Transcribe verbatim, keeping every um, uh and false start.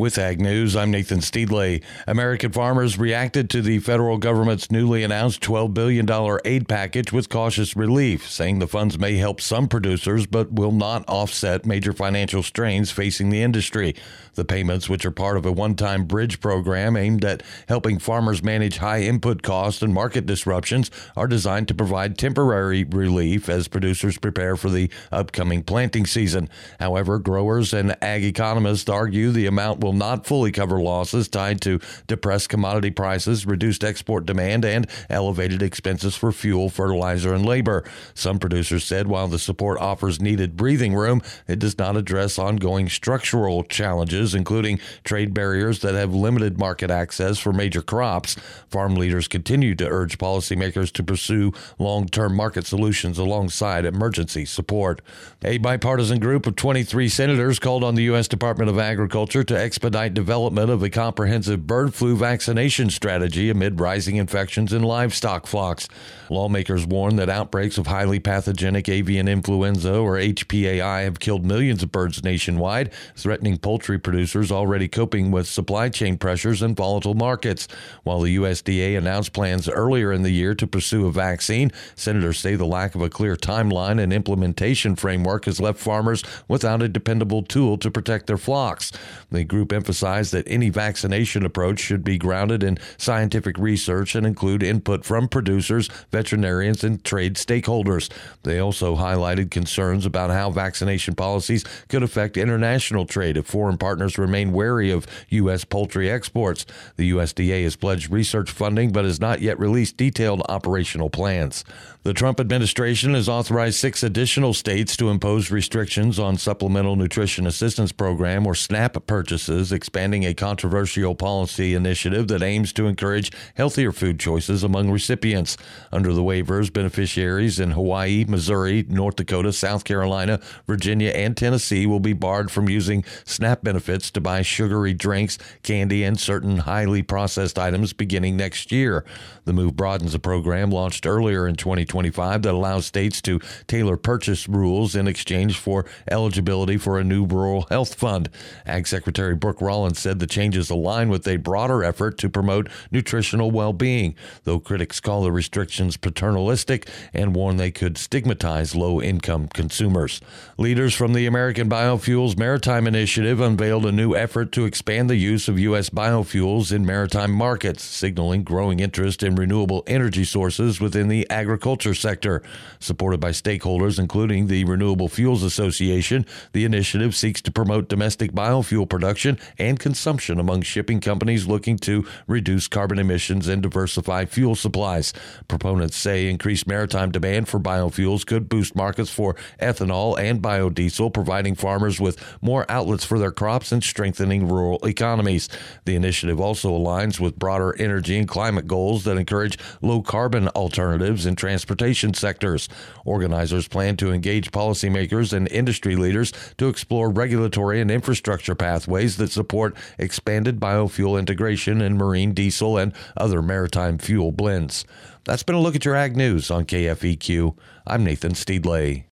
With Ag News, I'm Nathan Steedley. American farmers reacted to the federal government's newly announced twelve billion dollars aid package with cautious relief, saying the funds may help some producers but will not offset major financial strains facing the industry. The payments, which are part of a one-time bridge program aimed at helping farmers manage high input costs and market disruptions, are designed to provide temporary relief as producers prepare for the upcoming planting season. However, growers and ag economists argue the amount will not fully cover losses tied to depressed commodity prices, reduced export demand, and elevated expenses for fuel, fertilizer, and labor. Some producers said while the support offers needed breathing room, it does not address ongoing structural challenges, including trade barriers that have limited market access for major crops. Farm leaders continue to urge policymakers to pursue long-term market solutions alongside emergency support. A bipartisan group of twenty-three senators called on the U S Department of Agriculture to expedite development of a comprehensive bird flu vaccination strategy amid rising infections in livestock flocks. Lawmakers warn that outbreaks of highly pathogenic avian influenza, or H P A I, have killed millions of birds nationwide, threatening poultry producers already coping with supply chain pressures and volatile markets. While the U S D A announced plans earlier in the year to pursue a vaccine, senators say the lack of a clear timeline and implementation framework has left farmers without a dependable tool to protect their flocks. The group emphasized that any vaccination approach should be grounded in scientific research and include input from producers, veterinarians, and trade stakeholders. They also highlighted concerns about how vaccination policies could affect international trade if foreign partners remain wary of U S poultry exports. The U S D A has pledged research funding but has not yet released detailed operational plans. The Trump administration has authorized six additional states to impose restrictions on Supplemental Nutrition Assistance Program, or SNAP, purchases, expanding a controversial policy initiative that aims to encourage healthier food choices among recipients. Under the waivers, beneficiaries in Hawaii, Missouri, North Dakota, South Carolina, Virginia, and Tennessee will be barred from using SNAP benefits to buy sugary drinks, candy, and certain highly processed items beginning next year. The move broadens a program launched earlier in twenty twenty-five that allows states to tailor purchase rules in exchange for eligibility for a new rural health fund. Ag Secretary Brooke Rollins said the changes align with a broader effort to promote nutritional well-being, though critics call the restrictions paternalistic and warn they could stigmatize low-income consumers. Leaders from the American Biofuels Maritime Initiative unveiled a new effort to expand the use of U S biofuels in maritime markets, signaling growing interest in renewable energy sources within the agriculture sector. Supported by stakeholders, including the Renewable Fuels Association, the initiative seeks to promote domestic biofuel production and consumption among shipping companies looking to reduce carbon emissions and diversify fuel supplies. Proponents say increased maritime demand for biofuels could boost markets for ethanol and biodiesel, providing farmers with more outlets for their crops and strengthening rural economies. The initiative also aligns with broader energy and climate goals that encourage low-carbon alternatives in transportation sectors. Organizers plan to engage policymakers and industry leaders to explore regulatory and infrastructure pathways that support expanded biofuel integration in marine diesel and other maritime fuel blends. That's been a look at your Ag News on K F E Q. I'm Nathan Steedley.